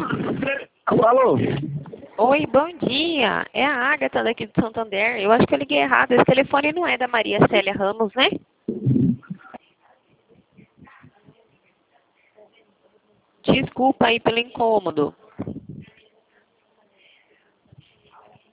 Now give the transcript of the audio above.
Alô? Oi, bom dia. É a Agatha daqui do Santander. Eu acho que eu liguei errado. Esse telefone não é da Maria Célia Ramos, né? Desculpa aí pelo incômodo.